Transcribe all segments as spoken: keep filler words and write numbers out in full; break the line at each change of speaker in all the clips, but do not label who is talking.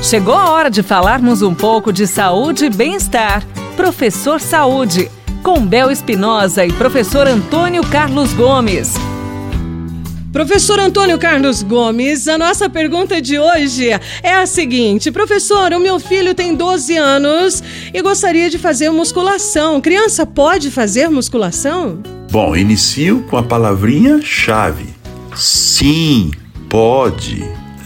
Chegou a hora de falarmos um pouco de saúde e bem-estar. Professor Saúde, com Bel Espinosa e professor Antônio Carlos Gomes.
Professor Antônio Carlos Gomes, a nossa pergunta de hoje é a seguinte: professor, o meu filho tem doze anos e gostaria de fazer musculação. Criança pode fazer musculação?
Bom, inicio com a palavrinha-chave. Sim, pode.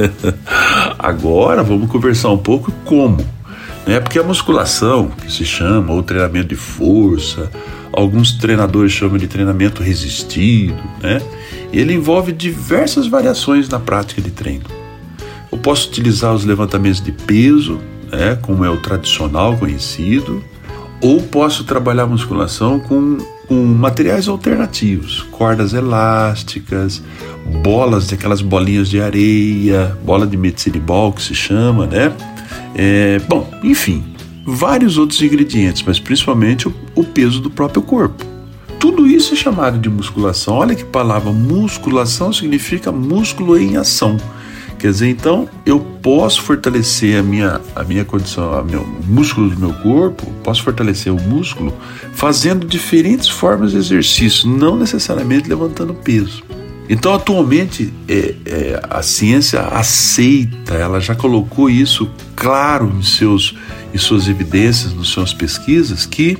Agora vamos conversar um pouco como, né? Porque a musculação, que se chama, ou treinamento de força, alguns treinadores chamam de treinamento resistido, né? Ele envolve diversas variações na prática de treino. Eu posso utilizar os levantamentos de peso, né, como é o tradicional conhecido, ou posso trabalhar a musculação com, com materiais alternativos, cordas elásticas, bolas, de aquelas bolinhas de areia, bola de medicine ball que se chama, né? É, bom, enfim, vários outros ingredientes, mas principalmente o, o peso do próprio corpo. Tudo isso é chamado de musculação. Olha que palavra, musculação significa músculo em ação. Quer dizer, então, eu posso fortalecer a minha, a minha condição, o meu músculo do meu corpo, posso fortalecer o músculo fazendo diferentes formas de exercício, não necessariamente levantando peso. Então, atualmente, é, é, a ciência aceita, ela já colocou isso claro em, seus, em suas evidências, nas suas pesquisas, que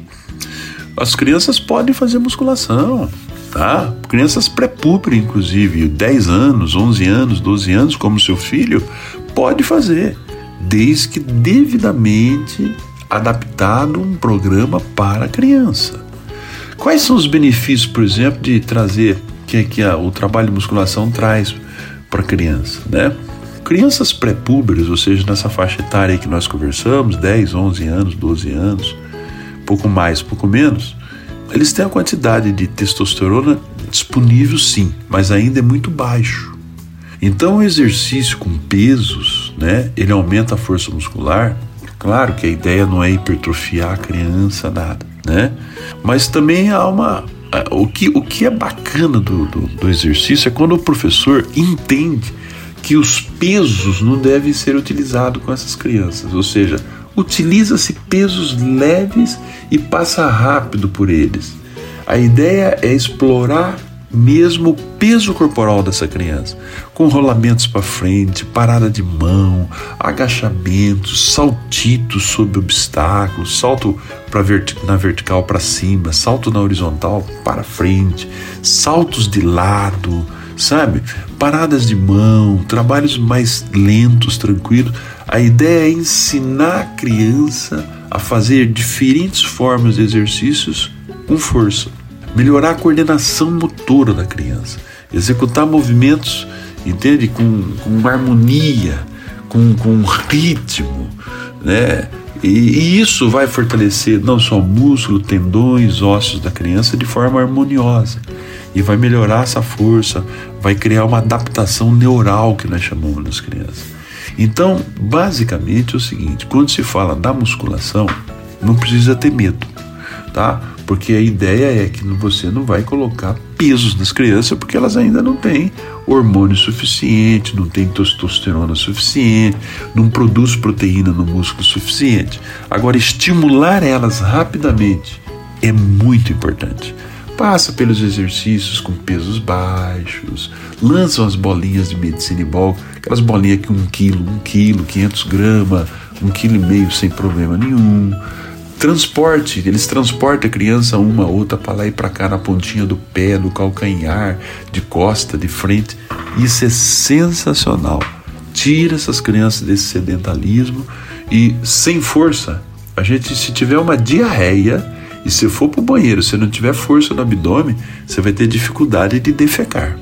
as crianças podem fazer musculação, tá? Crianças pré-púber, inclusive, dez anos, onze anos, doze anos, como seu filho, pode fazer, desde que devidamente adaptado um programa para a criança. Quais são os benefícios, por exemplo, de trazer, que, que a, o trabalho de musculação traz para a criança, né? Crianças pré-púberes, ou seja, nessa faixa etária que nós conversamos, dez, onze anos, doze anos, pouco mais, pouco menos, eles têm a quantidade de testosterona disponível sim, mas ainda é muito baixo. Então o exercício com pesos, né, ele aumenta a força muscular. Claro que a ideia não é hipertrofiar a criança, nada, né? Mas também há uma... O que, o que é bacana do, do, do exercício é quando o professor entende que os pesos não devem ser utilizados com essas crianças, ou seja, utiliza-se pesos leves e passa rápido por eles. A ideia é explorar mesmo o peso corporal dessa criança, com rolamentos para frente, parada de mão, agachamentos, saltitos sobre obstáculos, salto pra verti- na vertical para cima, salto na horizontal para frente, saltos de lado, sabe? Paradas de mão, trabalhos mais lentos, tranquilos. A ideia é ensinar a criança a fazer diferentes formas de exercícios com força, melhorar a coordenação motora da criança, executar movimentos, entende? Com, com harmonia, com, com ritmo, né? E, e isso vai fortalecer não só o músculo, tendões, ossos da criança de forma harmoniosa. E vai melhorar essa força, vai criar uma adaptação neural que nós chamamos nas crianças. Então, basicamente é o seguinte: quando se fala da musculação, não precisa ter medo, tá? Porque a ideia é que você não vai colocar pesos nas crianças, porque elas ainda não têm hormônio suficiente, não têm testosterona suficiente, não produz proteína no músculo suficiente. Agora, estimular elas rapidamente é muito importante. Passa pelos exercícios com pesos baixos, lançam as bolinhas de medicine ball, aquelas bolinhas que um quilo, um quilo, quinhentos gramas, um quilo e meio sem problema nenhum. Transporte, eles transportam a criança uma a outra para lá e para cá na pontinha do pé, do calcanhar, de costa, de frente. Isso é sensacional. Tira essas crianças desse sedentarismo e sem força. A gente, se tiver uma diarreia e se for para o banheiro, se não tiver força no abdômen, você vai ter dificuldade de defecar.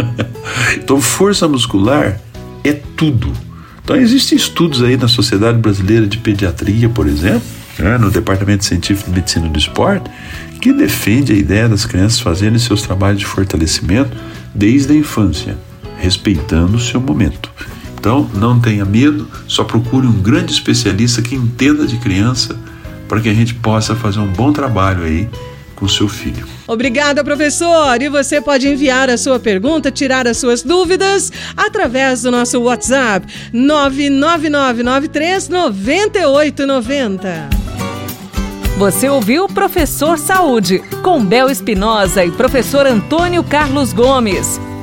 Então, força muscular é tudo. Então, existem estudos aí na Sociedade Brasileira de Pediatria, por exemplo, né, no Departamento Científico de Medicina do Esporte, que defende a ideia das crianças fazerem seus trabalhos de fortalecimento desde a infância, respeitando o seu momento. Então, não tenha medo, só procure um grande especialista que entenda de criança, para que a gente possa fazer um bom trabalho aí com seu filho.
Obrigada, professor! E você pode enviar a sua pergunta, tirar as suas dúvidas através do nosso WhatsApp nove nove nove nove três nove oito nove zero.
Você ouviu Professor Saúde, com Bel Espinosa e professor Antônio Carlos Gomes.